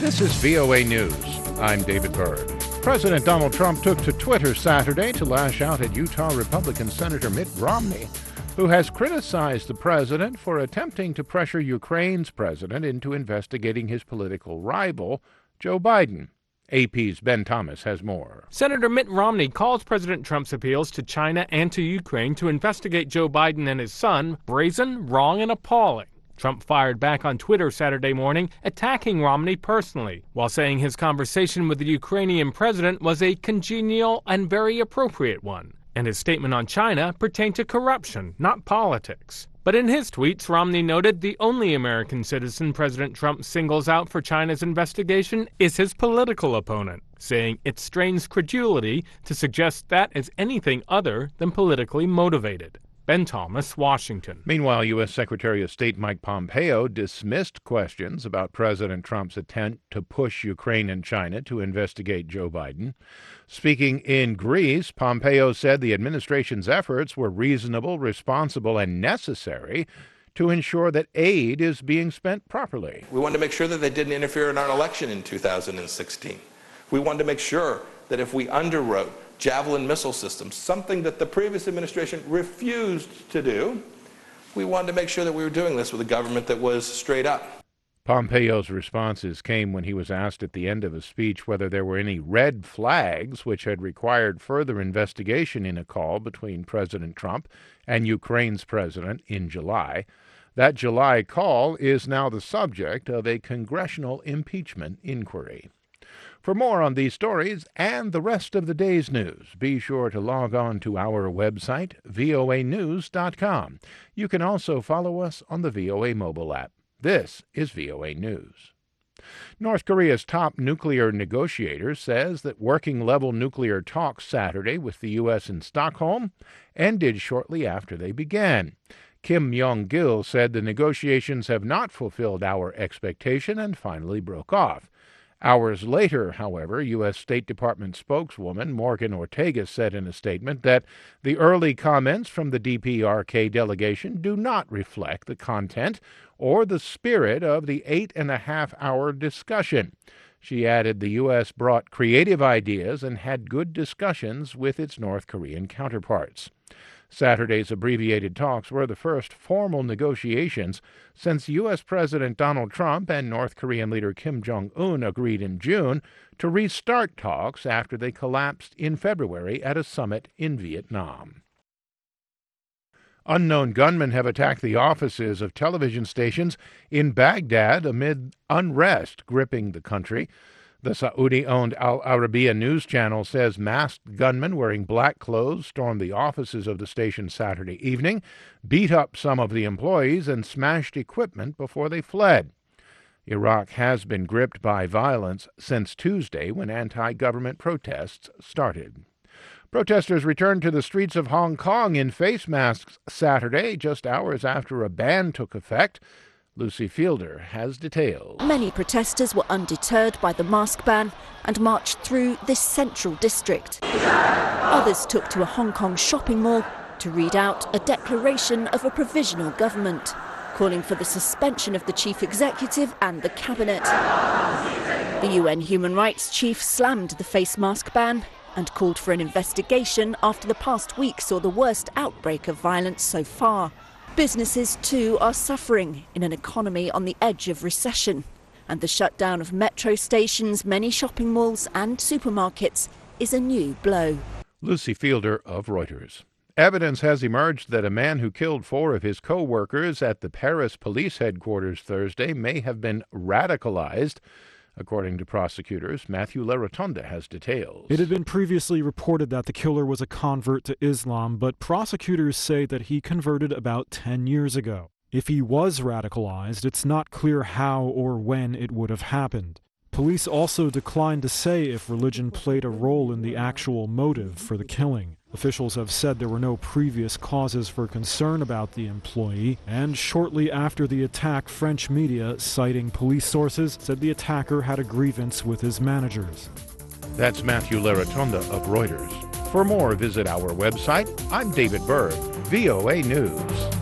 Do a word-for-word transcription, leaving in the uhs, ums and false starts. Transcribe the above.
This is V O A News. I'm David Byrd. President Donald Trump took to Twitter Saturday to lash out at Utah Republican Senator Mitt Romney, who has criticized the president for attempting to pressure Ukraine's president into investigating his political rival, Joe Biden. A P's Ben Thomas has more. Senator Mitt Romney calls President Trump's appeals to China and to Ukraine to investigate Joe Biden and his son brazen, wrong, and appalling. Trump fired back on Twitter Saturday morning, attacking Romney personally, while saying his conversation with the Ukrainian president was a congenial and very appropriate one, and his statement on China pertained to corruption, not politics. But in his tweets, Romney noted the only American citizen President Trump singles out for China's investigation is his political opponent, saying it strains credulity to suggest that is anything other than politically motivated. Ben Thomas, Washington. Meanwhile, U S. Secretary of State Mike Pompeo dismissed questions about President Trump's attempt to push Ukraine and China to investigate Joe Biden. Speaking in Greece, Pompeo said the administration's efforts were reasonable, responsible, and necessary to ensure that aid is being spent properly. We wanted to make sure that they didn't interfere in our election in two thousand sixteen. We wanted to make sure that if we underwrote Javelin missile systems, something that the previous administration refused to do, we wanted to make sure that we were doing this with a government that was straight up. Pompeo's responses came when he was asked at the end of a speech whether there were any red flags which had required further investigation in a call between President Trump and Ukraine's president in July. That July call is now the subject of a congressional impeachment inquiry. For more on these stories and the rest of the day's news, be sure to log on to our website, V O A news dot com. You can also follow us on the V O A mobile app. This is V O A News. North Korea's top nuclear negotiator says that working-level nuclear talks Saturday with the U S in Stockholm ended shortly after they began. Kim Yong-gil said the negotiations have not fulfilled our expectation and finally broke off. Hours later, however, U S. State Department spokeswoman Morgan Ortagus said in a statement that the early comments from the D P R K delegation do not reflect the content or the spirit of the eight-and-a-half-hour discussion. She added the U S brought creative ideas and had good discussions with its North Korean counterparts. Saturday's abbreviated talks were the first formal negotiations since U S. President Donald Trump and North Korean leader Kim Jong-un agreed in June to restart talks after they collapsed in February at a summit in Vietnam. Unknown gunmen have attacked the offices of television stations in Baghdad amid unrest gripping the country. The Saudi-owned Al Arabiya news channel says masked gunmen wearing black clothes stormed the offices of the station Saturday evening, beat up some of the employees, and smashed equipment before they fled. Iraq has been gripped by violence since Tuesday when anti-government protests started. Protesters returned to the streets of Hong Kong in face masks Saturday, just hours after a ban took effect. Lucy Fielder has details. Many protesters were undeterred by the mask ban and marched through this central district. Others took to a Hong Kong shopping mall to read out a declaration of a provisional government, calling for the suspension of the chief executive and the cabinet. The U N human rights chief slammed the face mask ban and called for an investigation after the past week saw the worst outbreak of violence so far. Businesses, too, are suffering in an economy on the edge of recession. And the shutdown of metro stations, many shopping malls and supermarkets is a new blow. Lucy Fielder of Reuters. Evidence has emerged that a man who killed four of his co-workers at the Paris police headquarters Thursday may have been radicalized. According to prosecutors, Matthew LaRotonda has details. It had been previously reported that the killer was a convert to Islam, but prosecutors say that he converted about ten years ago. If he was radicalized, it's not clear how or when it would have happened. Police also declined to say if religion played a role in the actual motive for the killing. Officials have said there were no previous causes for concern about the employee, and shortly after the attack, French media, citing police sources, said the attacker had a grievance with his managers. That's Matthew LaRotonda of Reuters. For more, visit our website. I'm David Byrd, V O A News.